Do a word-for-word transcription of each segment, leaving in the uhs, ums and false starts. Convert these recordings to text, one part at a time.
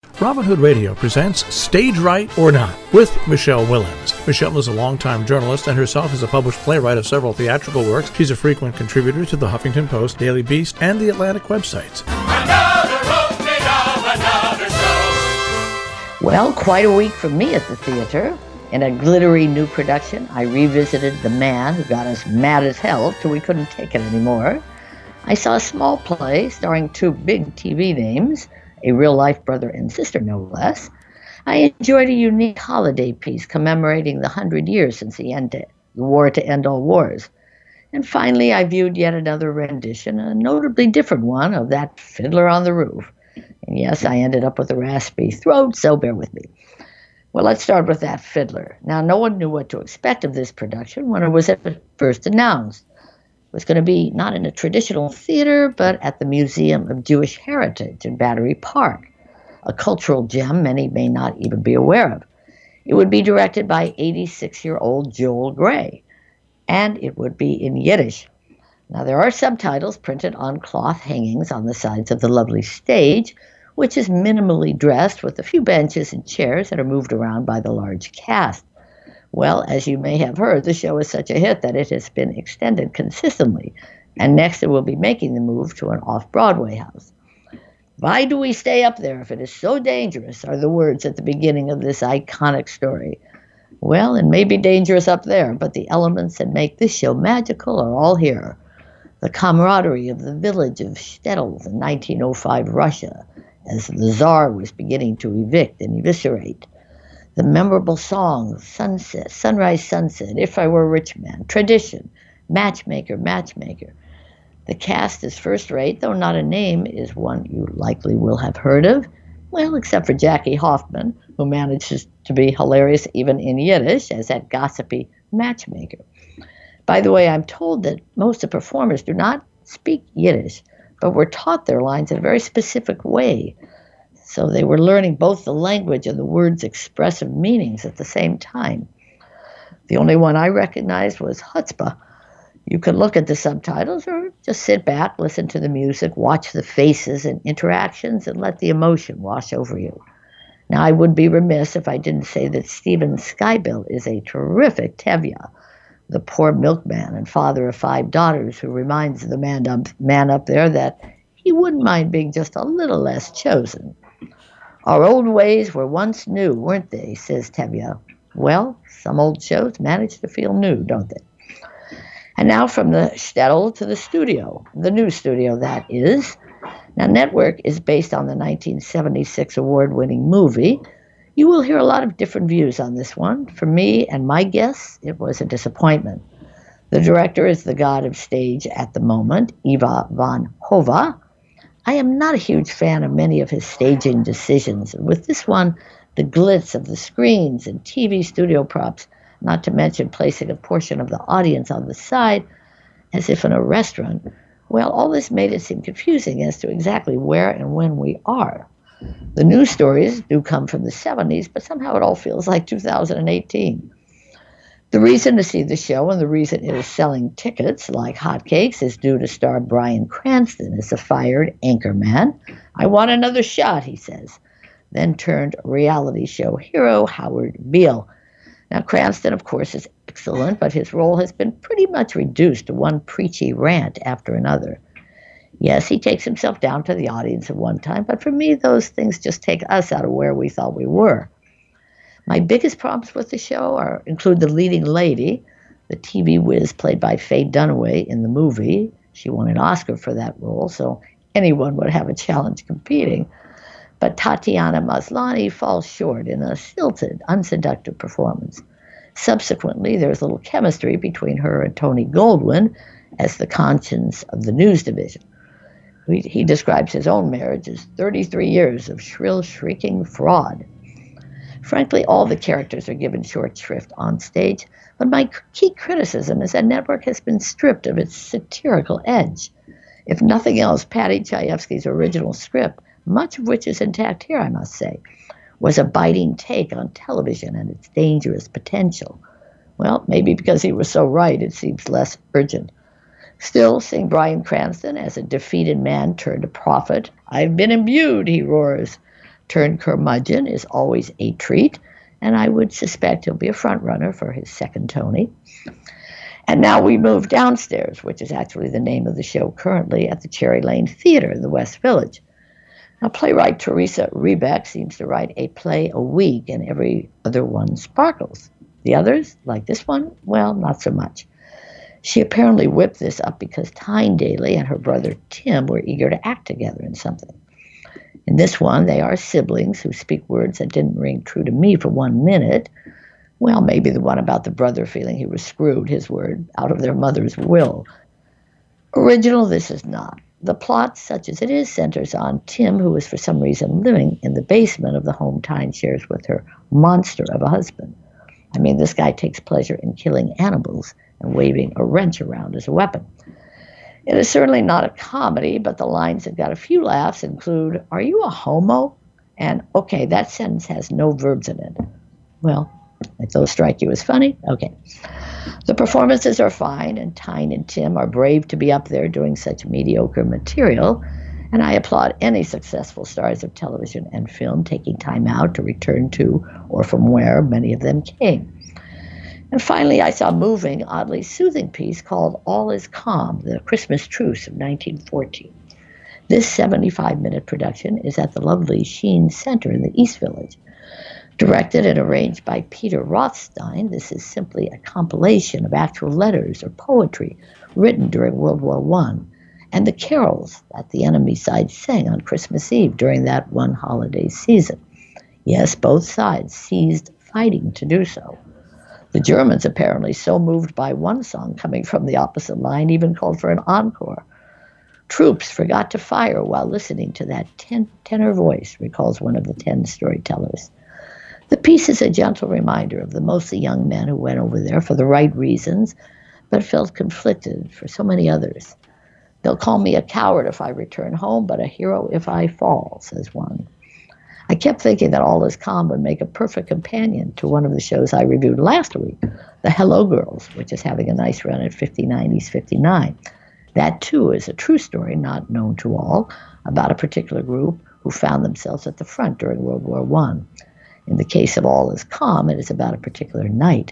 Robin Hood Radio presents Stage Right or Not with Michelle Willens. Michelle is a longtime journalist and herself is a published playwright of several theatrical works. She's a frequent contributor to the Huffington Post, Daily Beast, and the Atlantic websites. Another opening of another show. Well, quite a week for me at the theater. In a glittery new production, I revisited The Man Who Got Us Mad as Hell till we couldn't take it anymore. I saw a small play starring two big T V names, a real-life brother and sister, no less. I enjoyed a unique holiday piece commemorating the hundred years since the end to, the war to end all wars. And finally, I viewed yet another rendition, a notably different one, of that Fiddler on the Roof. And yes, I ended up with a raspy throat, so bear with me. Well, let's start with that Fiddler. Now, no one knew what to expect of this production when it was at first announced. It was going to be not in a traditional theater, but at the Museum of Jewish Heritage in Battery Park, a cultural gem many may not even be aware of. It would be directed by eighty-six-year-old Joel Grey, and it would be in Yiddish. Now, there are subtitles printed on cloth hangings on the sides of the lovely stage, which is minimally dressed with a few benches and chairs that are moved around by the large cast. Well, as you may have heard, the show is such a hit that it has been extended consistently, and next it will be making the move to an off-Broadway house. "Why do we stay up there if it is so dangerous?" are the words at the beginning of this iconic story. Well, it may be dangerous up there, but the elements that make this show magical are all here. The camaraderie of the village of Shtetl in nineteen oh five Russia, as the Tsar was beginning to evict and eviscerate. The memorable songs, Sunset, Sunrise, Sunset, If I Were a Rich Man, Tradition, Matchmaker, Matchmaker. The cast is first-rate, though not a name is one you likely will have heard of. Well, except for Jackie Hoffman, who manages to be hilarious even in Yiddish as that gossipy matchmaker. By the way, I'm told that most of the performers do not speak Yiddish, but were taught their lines in a very specific way. So they were learning both the language and the word's expressive meanings at the same time. The only one I recognized was chutzpah. You can look at the subtitles or just sit back, listen to the music, watch the faces and interactions, and let the emotion wash over you. Now, I would be remiss if I didn't say that Stephen Skybill is a terrific Tevye, the poor milkman and father of five daughters who reminds the man up, man up there that he wouldn't mind being just a little less chosen. "Our old ways were once new, weren't they?" says Tevye. Well, some old shows manage to feel new, don't they? And now from the shtetl to the studio, the new studio, that is. Now, Network is based on the nineteen seventy-six award-winning movie. You will hear a lot of different views on this one. For me and my guests, it was a disappointment. The director is the god of stage at the moment, Eva van Hove. I am not a huge fan of many of his staging decisions. With this one, the glitz of the screens and T V studio props, not to mention placing a portion of the audience on the side, as if in a restaurant, well, all this made it seem confusing as to exactly where and when we are. The news stories do come from the seventies, but somehow it all feels like two thousand eighteen. The reason to see the show and the reason it is selling tickets like hotcakes is due to star Bryan Cranston as the fired anchorman. "I want another shot," he says, then turned reality show hero Howard Beale. Now, Cranston, of course, is excellent, but his role has been pretty much reduced to one preachy rant after another. Yes, he takes himself down to the audience at one time, but for me, those things just take us out of where we thought we were. My biggest problems with the show are include the leading lady, the T V whiz played by Faye Dunaway in the movie. She won an Oscar for that role, so anyone would have a challenge competing. But Tatiana Maslany falls short in a stilted, unseductive performance. Subsequently, there's little chemistry between her and Tony Goldwyn as the conscience of the news division. He, he describes his own marriage as thirty-three years of shrill, shrieking fraud. Frankly, all the characters are given short shrift on stage, but my key criticism is that Network has been stripped of its satirical edge. If nothing else, Paddy Chayefsky's original script, much of which is intact here, I must say, was a biting take on television and its dangerous potential. Well, maybe because he was so right, it seems less urgent. Still, seeing Bryan Cranston as a defeated man turned a prophet, "I've been imbued," he roars. turned curmudgeon is always a treat, and I would suspect he'll be a front runner for his second Tony. And now we move downstairs, which is actually the name of the show currently at the Cherry Lane Theater in the West Village. Now, playwright Teresa Rebeck seems to write a play a week, and every other one sparkles. The others, like this one, well, not so much. She apparently whipped this up because Tyne Daly and her brother Tim were eager to act together in something. In this one, they are siblings who speak words that didn't ring true to me for one minute. Well, maybe the one about the brother feeling he was screwed, his word, out of their mother's will. Original, this is not. The plot, such as it is, centers on Tim, who is for some reason living in the basement of the home Tyne shares with her monster of a husband. I mean, this guy takes pleasure in killing animals and waving a wrench around as a weapon. It is certainly not a comedy, but the lines that got a few laughs include, "Are you a homo?" And, "Okay, that sentence has no verbs in it." Well, if those strike you as funny, okay. The performances are fine, and Tyne and Tim are brave to be up there doing such mediocre material, and I applaud any successful stars of television and film taking time out to return to or from where many of them came. And finally, I saw a moving, oddly soothing piece called All Is Calm, The Christmas Truce of nineteen fourteen. This seventy-five minute production is at the lovely Sheen Center in the East Village. Directed and arranged by Peter Rothstein, this is simply a compilation of actual letters or poetry written during World War One and the carols that the enemy side sang on Christmas Eve during that one holiday season. Yes, both sides ceased fighting to do so. The Germans, apparently so moved by one song coming from the opposite line, even called for an encore. Troops forgot to fire while listening to that ten- tenor voice, recalls one of the ten storytellers. The piece is a gentle reminder of the mostly young men who went over there for the right reasons, but felt conflicted for so many others. "They'll call me a coward if I return home, but a hero if I fall," says one. I kept thinking that All Is Calm would make a perfect companion to one of the shows I reviewed last week, The Hello Girls, which is having a nice run at fifty-nine East fifty-nine. That, too, is a true story, not known to all, about a particular group who found themselves at the front during World War One. In the case of All Is Calm, it is about a particular night.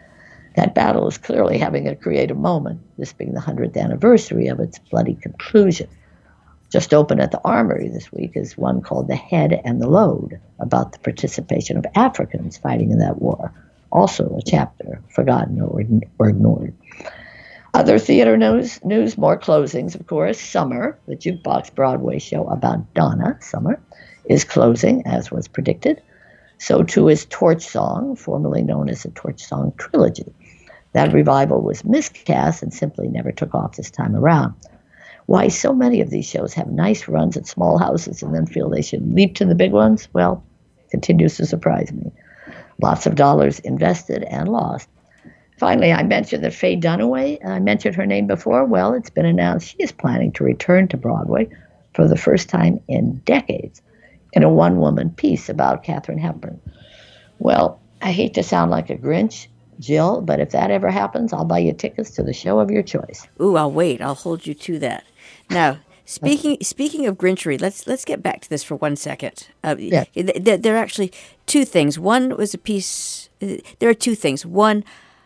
That battle is clearly having a creative moment, this being the hundredth anniversary of its bloody conclusion. Just opened at the Armory this week is one called The Head and the Load, about the participation of Africans fighting in that war. Also a chapter forgotten or, or ignored. Other theater news, news, more closings, of course. Summer, the Jukebox Broadway show about Donna Summer, is closing, as was predicted. So too is Torch Song, formerly known as the Torch Song Trilogy. That revival was miscast and simply never took off this time around. Why so many of these shows have nice runs at small houses and then feel they should leap to the big ones, well, continues to surprise me. Lots of dollars invested and lost. Finally, I mentioned that Faye Dunaway, I mentioned her name before. Well, it's been announced she is planning to return to Broadway for the first time in decades in a one-woman piece about Katharine Hepburn. Well, I hate to sound like a Grinch, Jill, but if that ever happens, I'll buy you tickets to the show of your choice. Ooh, I'll wait. I'll hold you to that. Now, speaking speaking of Grinchery, let's let's get back to this for one second. Uh, yeah. There, there are actually two things. One was a piece. Uh, there are two things. One,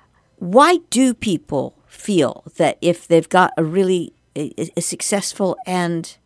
why do people feel that if they've got a really a, a successful and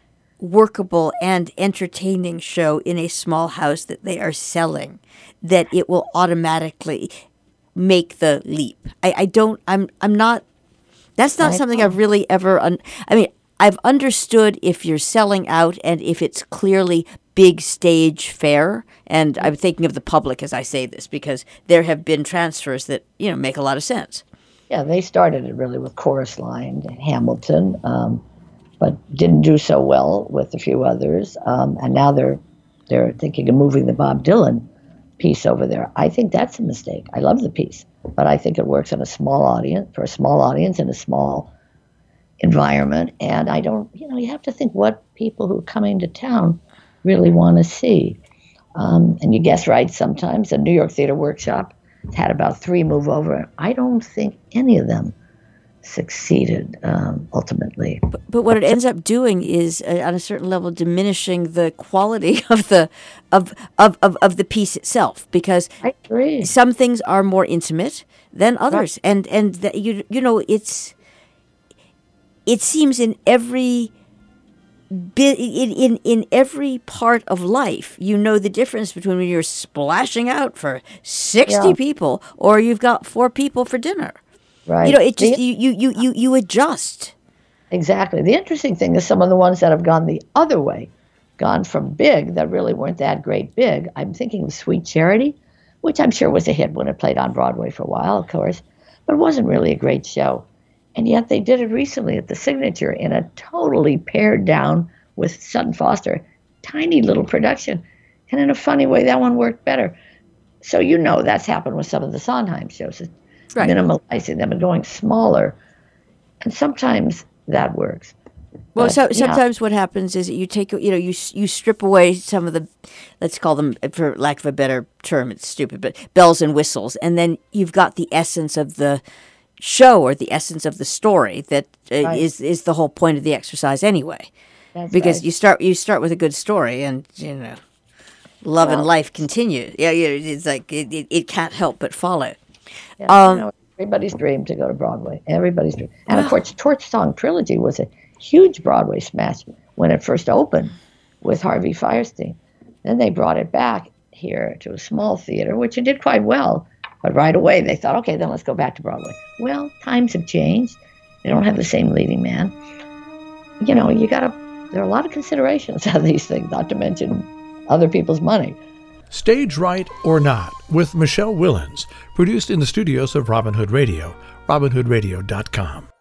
workable and entertaining show in a small house that they are selling, that it will automatically make the leap? I, I don't. I'm. I'm not. That's not I something know. I've really ever. Un, I mean, I've understood if you're selling out and if it's clearly big stage fare. And I'm thinking of the public as I say this because there have been transfers that you know make a lot of sense. Yeah, they started it really with Chorus Line, Hamilton, um, but didn't do so well with a few others. Um, and now they're they're thinking of moving the Bob Dylan piece over there. I think that's a mistake. I love the piece, but I think it works in a small audience, for a small audience in a small environment. And I don't, you know, you have to think what people who are coming to town really want to see. Um, and you guess right sometimes. The New York Theater Workshop had about three move over. I don't think any of them succeeded um, ultimately. But, but what it ends up doing is, uh, on a certain level, diminishing the quality of the of of, of, of the piece itself, because I agree. some things are more intimate than others, right. and and the, you you know it's it seems in every bit in, in in every part of life, you know the difference between when you're splashing out for sixty Yeah. people or you've got four people for dinner. Right. You know, it just The- you, you, you, you, you adjust. Exactly. The interesting thing is some of the ones that have gone the other way, gone from big that really weren't that great big. I'm thinking of Sweet Charity, which I'm sure was a hit when it played on Broadway for a while, of course, but it wasn't really a great show. And yet they did it recently at the Signature in a totally pared down with Sutton Foster, tiny little production. And in a funny way, that one worked better. So you know that's happened with some of the Sondheim shows, Right. minimalizing them and going smaller. And sometimes that works. Well, But, so, yeah. sometimes what happens is that you take, you know, you you strip away some of the, let's call them, for lack of a better term, it's stupid, but bells and whistles, and then you've got the essence of the show or the essence of the story that uh, Right. is is the whole point of the exercise anyway. That's Because right. you start you start with a good story, and you know, love and Well- life continue. Yeah, yeah, it's like it, it, it can't help but follow. Yeah, Um, you know, everybody's dream to go to Broadway. Everybody's dream. And of course, Torch Song Trilogy was a huge Broadway smash when it first opened with Harvey Fierstein. Then they brought it back here to a small theater, which it did quite well. But right away they thought, okay, then let's go back to Broadway. Well, times have changed. They don't have the same leading man. You know, you got to, there are a lot of considerations on these things, not to mention other people's money. Stage Right or Not with Michelle Willens, produced in the studios of Robin Hood Radio, robin hood radio dot com.